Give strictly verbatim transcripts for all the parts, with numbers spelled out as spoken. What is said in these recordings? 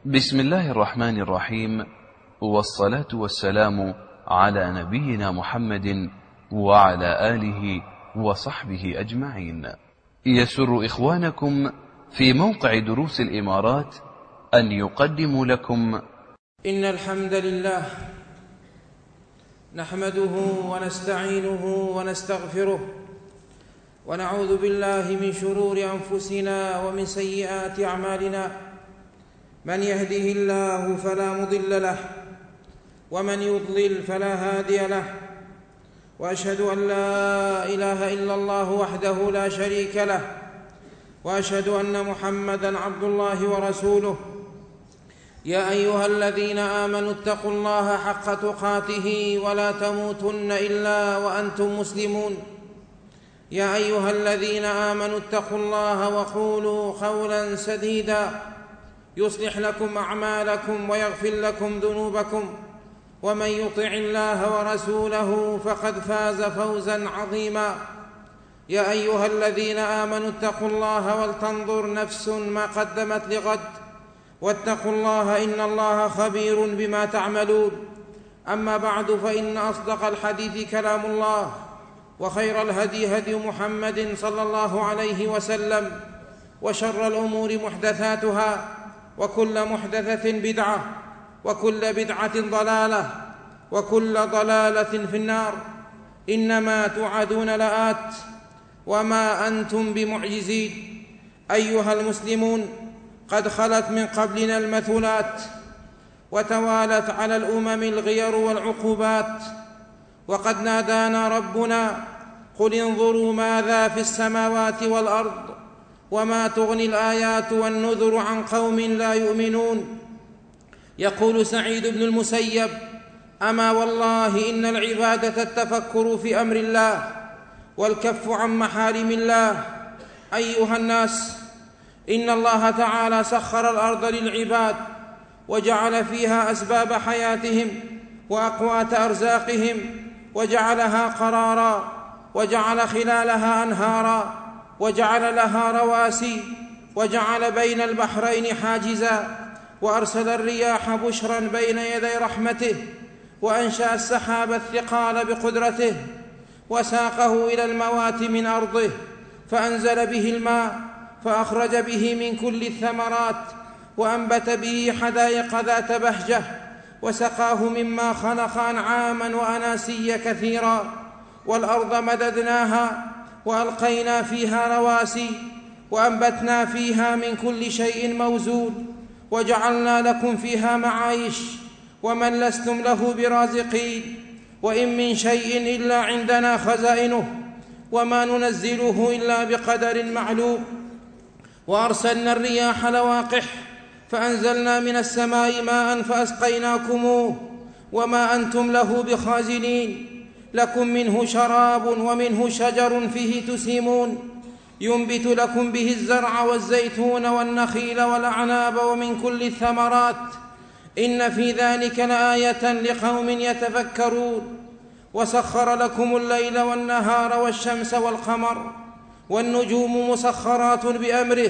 بسم الله الرحمن الرحيم، والصلاة والسلام على نبينا محمد وعلى آله وصحبه أجمعين. يسر إخوانكم في موقع دروس الإمارات أن يقدموا لكم إن الحمد لله نحمده ونستعينه ونستغفره ونعوذ بالله من شرور أنفسنا ومن سيئات أعمالنا. من يهده الله فلا مضل له ومن يضلل فلا هادي له، وأشهد أن لا إله إلا الله وحده لا شريك له، وأشهد أن محمدًا عبد الله ورسوله. يا أيها الذين آمنوا اتقوا الله حق تقاته ولا تموتن إلا وأنتم مسلمون. يا أيها الذين آمنوا اتقوا الله وقولوا قولا سديدا يصلح لكم أعمالكم ويغفر لكم ذنوبكم، ومن يطع الله ورسوله فقد فاز فوزا عظيما. يا أيها الذين آمنوا اتقوا الله ولتنظر نفس ما قدمت لغد، واتقوا الله إن الله خبير بما تعملون. أما بعد، فإن أصدق الحديث كلام الله، وخير الهدي هدي محمد صلى الله عليه وسلم، وشر الأمور محدثاتها، وكل محدثة بدعة، وكل بدعة ضلالة، وكل ضلالة في النار. إنما توعدون لآت وما أنتم بمعجزين. أيها المسلمون، قد خلت من قبلنا المثلات، وتوالت على الأمم الغير والعقوبات، وقد نادانا ربنا: قل انظروا ماذا في السماوات والأرض وما تغني الآيات والنذر عن قوم لا يؤمنون. يقول سعيد بن المسيب: أما والله إن العبادة التفكر في أمر الله والكف عن محارم الله. أيها الناس، إن الله تعالى سخر الأرض للعباد، وجعل فيها أسباب حياتهم وأقوات أرزاقهم، وجعلها قرارا، وجعل خلالها أنهارا، وجعل لها رواسي، وجعل بين البحرين حاجزا، وأرسل الرياح بشرا بين يدي رحمته، وأنشأ السحاب الثقال بقدرته، وساقه إلى الموات من أرضه، فأنزل به الماء، فأخرج به من كل الثمرات، وأنبت به حدائق ذات بهجة، وسقاه مما خلق أنعاما وأناسيا كثيرا. والأرض مددناها وألقينا فيها رواسي، وأنبتنا فيها من كل شيء موزون، وجعلنا لكم فيها معايش، ومن لستم له برازقين. وإن من شيء إلا عندنا خزائنه، وما ننزله إلا بقدر معلوم. وأرسلنا الرياح لواقح، فأنزلنا من السماء ماء فأسقيناكموه، وما أنتم له بخازنين. لكم منه شراب ومنه شجر فيه تسيمون، ينبت لكم به الزرع والزيتون والنخيل والأعناب ومن كل الثمرات. إن في ذلك لآية لقوم يتفكرون. وسخر لكم الليل والنهار والشمس والقمر والنجوم مسخرات بأمره.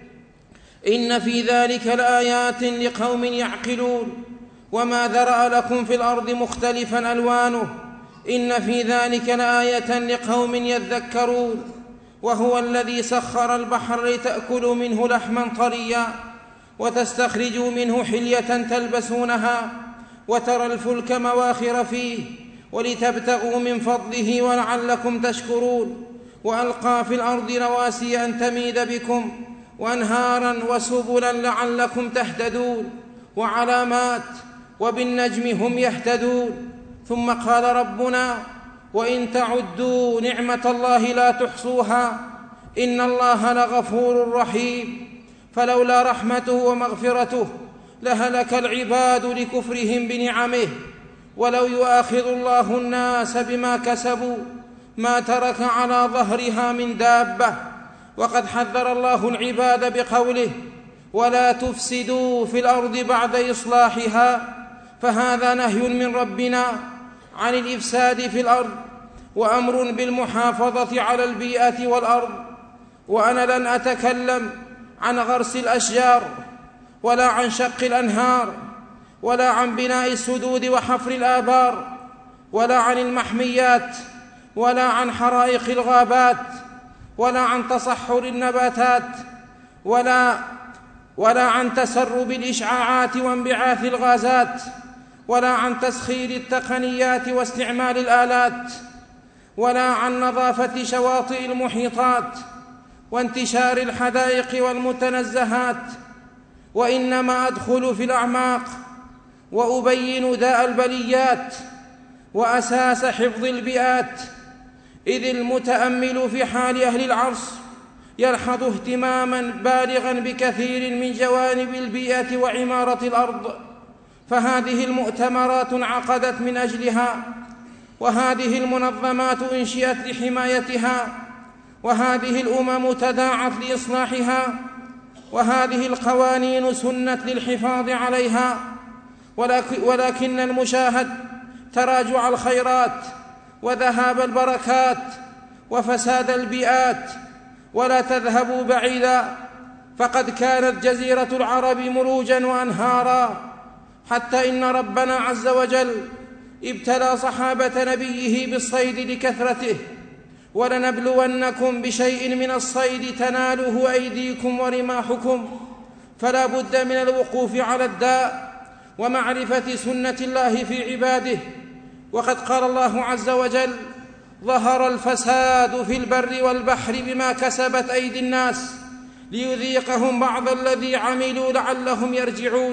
إن في ذلك لآيات لقوم يعقلون. وما ذرأ لكم في الأرض مختلفا ألوانه، إن في ذلك لآية لقوم يذكرون. وهو الذي سخر البحر لتأكلوا منه لحما طريا، وتستخرجوا منه حلية تلبسونها، وترى الفلك مواخر فيه، ولتبتغوا من فضله ولعلكم تشكرون. وألقى في الأرض رواسي أن تميد بكم، وأنهارا وسبلا لعلكم تهتدون، وعلامات، وبالنجم هم يهتدون. ثم قال ربنا: وإن تعدوا نعمة الله لا تحصوها، إن الله لغفور رحيم. فلولا رحمته ومغفرته لهلك العباد لكفرهم بنعمه. ولو يؤاخذ الله الناس بما كسبوا ما ترك على ظهرها من دابة. وقد حذر الله العباد بقوله: ولا تفسدوا في الأرض بعد إصلاحها. فهذا نهي من ربنا عن الإفساد في الأرض، وأمر بالمحافظة على البيئة والأرض. وأنا لن أتكلم عن غرس الأشجار ولا عن شق الأنهار، ولا عن بناء السدود وحفر الآبار، ولا عن المحميات، ولا عن حرائق الغابات، ولا عن تصحر النباتات، ولا ولا عن تسرب الإشعاعات وانبعاث الغازات، ولا عن تسخير التقنيات واستعمال الآلات، ولا عن نظافة شواطئ المحيطات وانتشار الحدائق والمتنزهات، وإنما أدخل في الأعماق وأبين داء البليات وأساس حفظ البيئات، إذ المتأمل في حال أهل العرش يلحظ اهتماما بالغا بكثير من جوانب البيئة وعمارة الأرض، فهذه المؤتمرات انعقدت من أجلها، وهذه المنظمات أنشئت لحمايتها، وهذه الأمم تداعت لإصلاحها، وهذه القوانين سنت للحفاظ عليها، ولكن المشاهد تراجع الخيرات وذهاب البركات وفساد البيئات. ولا تذهبوا بعيدا، فقد كانت جزيرة العرب مروجا وأنهارا، حتى إن ربنا عز وجل ابتلى صحابة نبيه بالصيد لكثرته: ولنبلونكم بشيء من الصيد تناله أيديكم ورماحكم. فلا بد من الوقوف على الداء ومعرفة سنة الله في عباده. وقد قال الله عز وجل: ظهر الفساد في البر والبحر بما كسبت أيدي الناس ليذيقهم بعض الذي عملوا لعلهم يرجعون.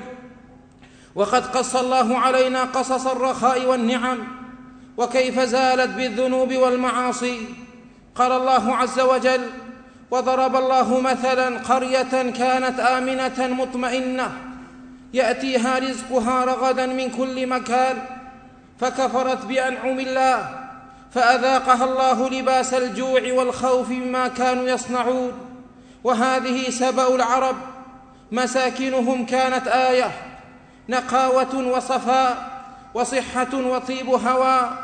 وقد قص الله علينا قصص الرخاء والنعم وكيف زالت بالذنوب والمعاصي. قال الله عز وجل: وضرب الله مثلا قرية كانت آمنة مطمئنة يأتيها رزقها رغدا من كل مكان فكفرت بأنعم الله فأذاقها الله لباس الجوع والخوف بما كانوا يصنعون. وهذه سبأ العرب، مساكنهم كانت آية، نقاوة وصفاء وصحة وطيب هواء،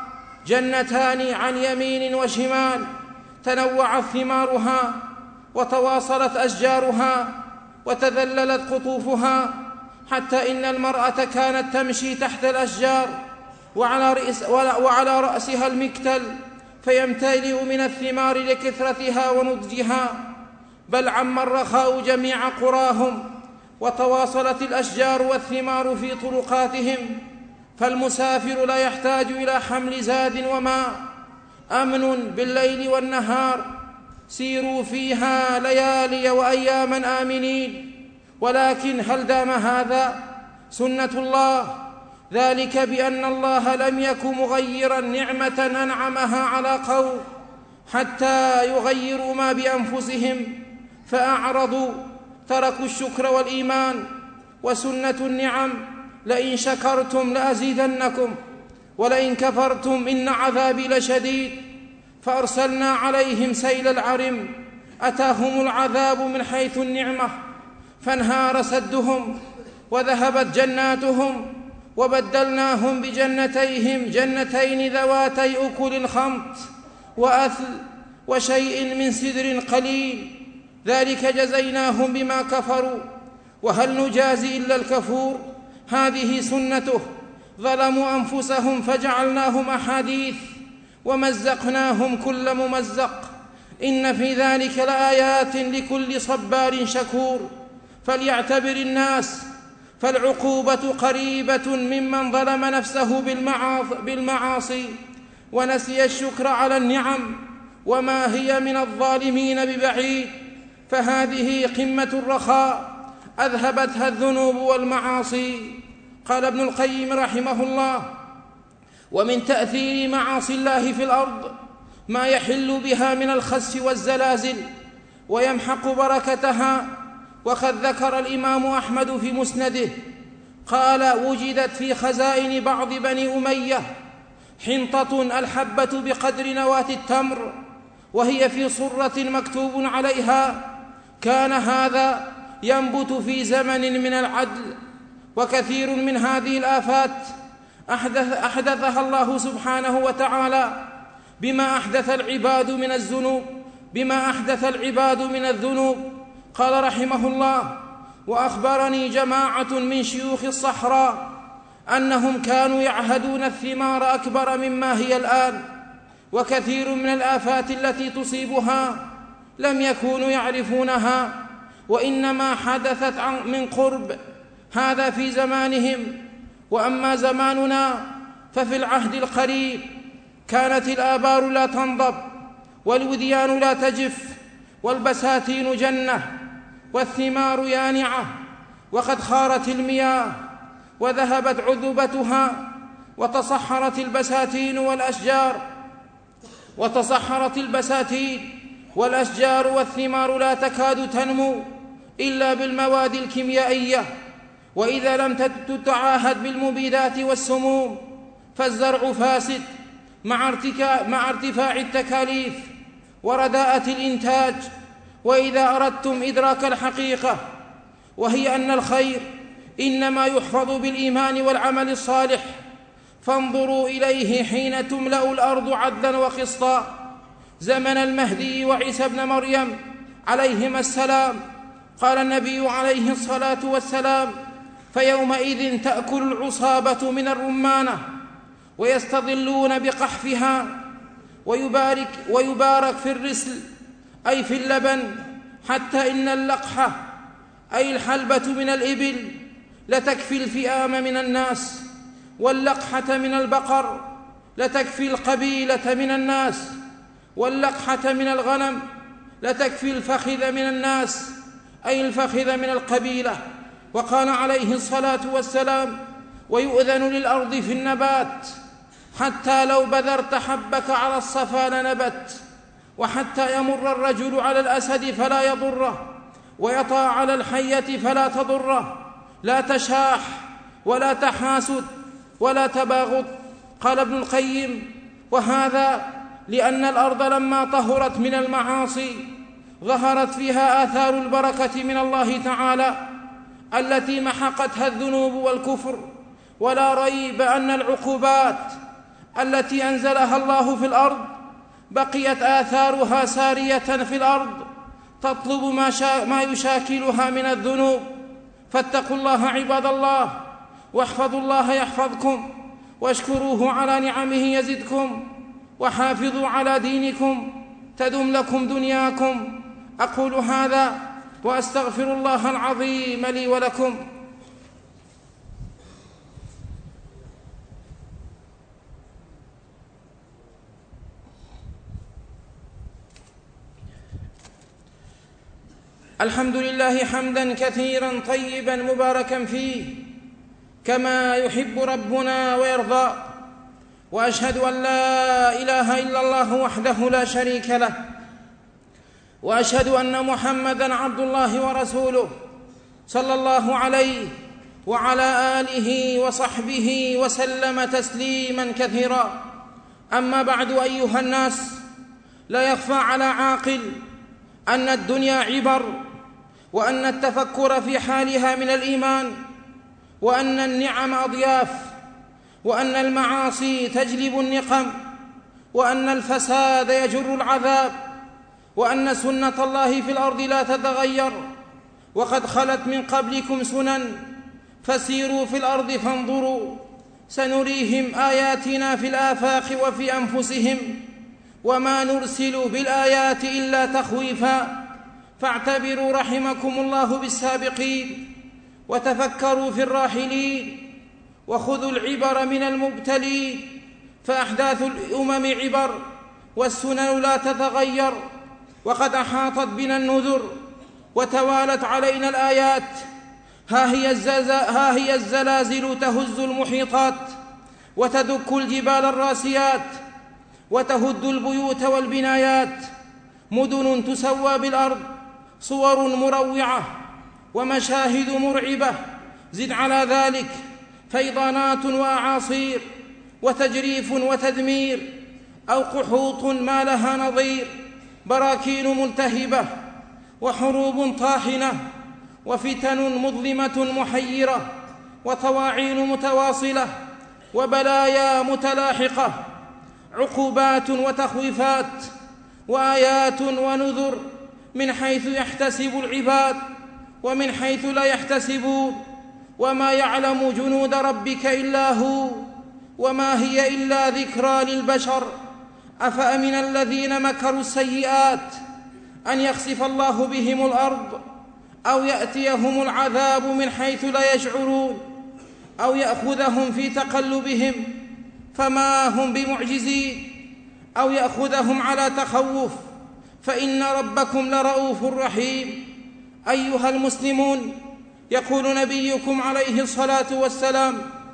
جنتان عن يمين وشمال، تنوعت ثمارها وتواصلت أشجارها وتذللت قطوفها، حتى إن المرأة كانت تمشي تحت الأشجار وعلى, رأس وعلى رأسها المكتل فيمتلئ من الثمار لكثرتها ونضجها. بل عم الرخاء جميع قراهم، وتواصلت الأشجار والثمار في طرقاتهم، فالمسافر لا يحتاج إلى حمل زاد وماء، أمن بالليل والنهار، سيروا فيها ليالي وأياما آمنين. ولكن هل دام هذا؟ سنة الله، ذلك بأن الله لم يك مغيرا نعمة أنعمها على قوم حتى يغيروا ما بأنفسهم فأعرضوا، تركوا الشكر والإيمان. وسنة النعم: لئن شكرتم لأزيدنكم ولئن كفرتم إن عذابي لشديد. فأرسلنا عليهم سيل العرم، أتاهم العذاب من حيث النعمة فانهار سدهم وذهبت جناتهم، وبدلناهم بجنتيهم جنتين ذواتي أكل خمط وأثل وشيء من سدر قليل، ذلك جزيناهم بما كفروا، وهل نجازي إلا الكفور؟ هذه سنته. ظلموا أنفسهم فجعلناهم أحاديث ومزقناهم كل ممزق، إن في ذلك لآيات لكل صبار شكور. فليعتبر الناس، فالعقوبة قريبة ممن ظلم نفسه بالمعاصي ونسي الشكر على النعم، وما هي من الظالمين ببعيد. فهذه قمة الرخاء أذهبتها الذنوب والمعاصي. قال ابن القيم رحمه الله: ومن تأثير معاصي الله في الأرض ما يحل بها من الخس والزلازل ويمحق بركتها. وقد ذكر الإمام أحمد في مسنده قال: وجدت في خزائن بعض بني أمية حنطة الحبة بقدر نواة التمر، وهي في صرة مكتوب عليها: كان هذا ينبت في زمن من العدل. وكثير من هذه الآفات أحدث أحدثها الله سبحانه وتعالى بما أحدث العباد من الذنوب بما أحدث العباد من الذنوب. قال رحمه الله: وأخبرني جماعة من شيوخ الصحراء أنهم كانوا يعهدون الثمار أكبر مما هي الآن، وكثير من الآفات التي تصيبها لم يكونوا يعرفونها، وإنما حدثت من قرب. هذا في زمانهم. وأما زماننا ففي العهد القريب كانت الآبار لا تنضب، والوديان لا تجف، والبساتين جنة، والثمار يانعة، وقد خارت المياه وذهبت عذبتها، وتصحرت البساتين والأشجار وتصحرت البساتين والأشجار والثمار لا تكاد تنمو إلا بالمواد الكيميائية، وإذا لم تتعاهد بالمبيدات والسموم فالزرع فاسد مع ارتفاع التكاليف ورداءة الإنتاج. وإذا أردتم إدراك الحقيقة، وهي أن الخير إنما يحفظ بالإيمان والعمل الصالح، فانظروا إليه حين تملأ الأرض عدلا وقسطا زمن المهدي وعيسى ابن مريم عليهما السلام. قال النبي عليه الصلاة والسلام: فيومئذ تأكل العصابة من الرمانة ويستظلون بقحفها، ويبارك, ويبارك في الرسل أي في اللبن، حتى إن اللقحة أي الحلبة من الإبل لتكفي الفئام من الناس، واللقحة من البقر لتكفي القبيلة من الناس، واللقحة من الغنم لتكفي الفخذ من الناس أي الفخذ من القبيلة. وقال عليه الصلاة والسلام: ويؤذن للأرض في النبات، حتى لو بذرت حبك على الصفا لنبت، وحتى يمر الرجل على الأسد فلا يضره، ويطأ على الحية فلا تضره، لا تشاح ولا تحاسد ولا تباغض. قال ابن القيم: وهذا لأن الأرض لما طهرت من المعاصي ظهرت فيها آثار البركة من الله تعالى التي محقتها الذنوب والكفر. ولا ريب أن العقوبات التي أنزلها الله في الأرض بقيت آثارها سارية في الأرض تطلب ما, شا ما يشاكلها من الذنوب. فاتقوا الله عباد الله، واحفظوا الله يحفظكم، واشكروه على نعمه يزدكم، وحافظوا على دينكم تدم لكم دنياكم. أقول هذا وأستغفر الله العظيم لي ولكم. الحمد لله حمدا كثيرا طيبا مباركا فيه كما يحب ربنا ويرضى، وأشهد أن لا إله إلا الله وحده لا شريك له، وأشهد أن محمدًا عبد الله ورسوله صلى الله عليه وعلى آله وصحبه وسلم تسليمًا كثيرا. أما بعد، أيها الناس، لا يخفى على عاقل أن الدنيا عبر، وأن التفكر في حالها من الإيمان، وأن النعم أضياف، وأن المعاصي تجلب النقم، وأن الفساد يجر العذاب، وأن سنة الله في الأرض لا تتغير، وقد خلت من قبلكم سنن فسيروا في الأرض فانظروا سنريهم آياتنا في الآفاق وفي أنفسهم وما نرسل بالآيات إلا تخويفا. فاعتبروا رحمكم الله بالسابقين، وتفكروا في الراحلين، وخذوا العبر من المبتلين، فأحداث الأمم عبر، والسنن لا تتغير، وقد أحاطت بنا النذر وتوالت علينا الآيات. ها هي, ها هي الزلازل تهز المحيطات وتدك الجبال الراسيات وتهد البيوت والبنايات، مدن تسوى بالأرض، صور مروعة ومشاهد مرعبة، زد على ذلك فيضانات وأعاصير وتجريف وتدمير، أو قحوط ما لها نظير، براكين ملتهبة وحروب طاحنة وفتن مظلمة محيرة وطواعين متواصلة وبلايا متلاحقة، عقوبات وتخويفات وآيات ونذر من حيث يحتسب العباد ومن حيث لا يحتسبون وما يعلم جنود ربك إلا هو وما هي إلا ذكرى للبشر. أفأمن الذين مكروا السيئات أن يخسف الله بهم الأرض أو يأتيهم العذاب من حيث لا يشعرون أو يأخذهم في تقلبهم فما هم بمعجزين أو يأخذهم على تخوف فإن ربكم لرؤوف رحيم. أيها المسلمون، يقول نبيكم عليه الصلاة والسلام: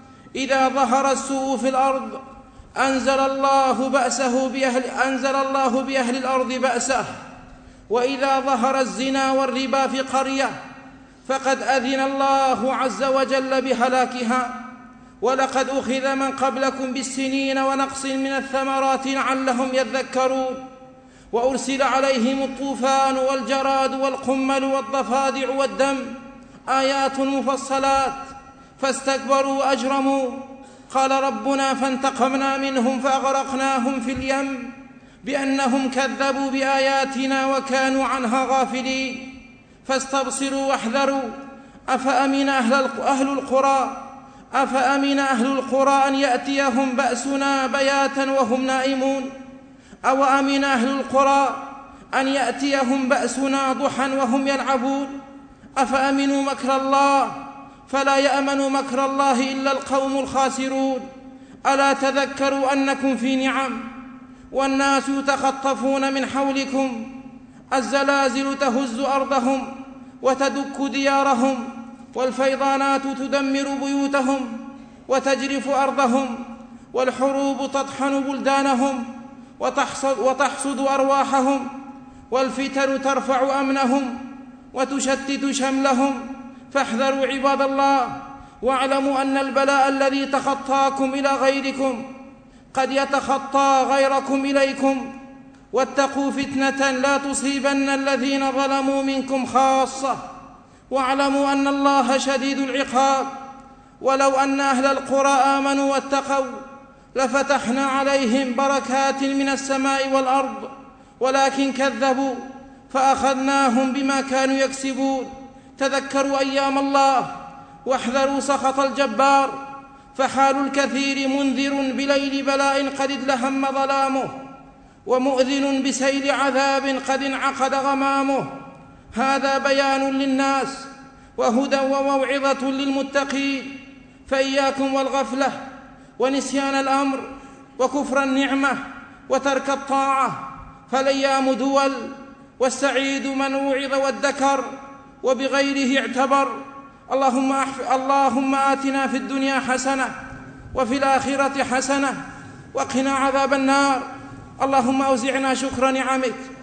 إذا ظهر السوء في الأرض أنزل الله بأسه بأهل أنزل الله بأهل الأرض بأسه، وإذا ظهر الزنا والربا في قرية فقد أذن الله عز وجل بهلاكها. ولقد أخذ من قبلكم بالسنين ونقص من الثمرات لعلهم يذكرون، وأرسل عليهم الطوفان والجراد والقمل والضفادع والدم آيات مفصلات فاستكبروا وأجرموا. قال ربنا: فانتقمنا منهم فأغرقناهم في اليم بأنهم كذبوا بآياتنا وكانوا عنها غافلين. فاستبصروا واحذروا. أفأمن أهل القرى أفأمن أهل القرى أن يأتيهم بأسنا بياتا وهم نائمون أو أمن أهل القرى أن يأتيهم بأسنا ضحى وهم يلعبون. أفأمنوا مكر الله فلا يأمن مكر الله إلا القوم الخاسرون. ألا تذكروا أنكم في نعم والناس يتخطفون من حولكم، الزلازل تهز أرضهم وتدك ديارهم، والفيضانات تدمر بيوتهم وتجرف أرضهم، والحروب تطحن بلدانهم وتحصد, وتحصد أرواحهم، والفتن ترفع أمنهم وتشتت شملهم. فاحذروا عباد الله، واعلموا أن البلاء الذي تخطاكم إلى غيركم قد يتخطى غيركم إليكم. واتقوا فتنة لا تصيبن الذين ظلموا منكم خاصة، واعلموا أن الله شديد العقاب. ولو أن أهل القرى آمنوا واتقوا لفتحنا عليهم بركات من السماء والأرض، ولكن كذبوا فأخذناهم بما كانوا يكسبون. تذكروا أيام الله واحذروا سخط الجبار، فحال الكثير منذر بليل بلاء قد ادلهم ظلامه، ومؤذن بسيل عذاب قد انعقد غمامه. هذا بيان للناس وهدى وموعظة للمتقين. فإياكم والغفلة ونسيان الأمر وكفر النعمة وترك الطاعة، فالأيام دول، والسعيد من وعظ وادكر وبغيره اعتبر. اللهم, أحف... اللهم آتنا في الدنيا حسنة وفي الآخرة حسنة وقنا عذاب النار. اللهم أوزعنا شكر نعمك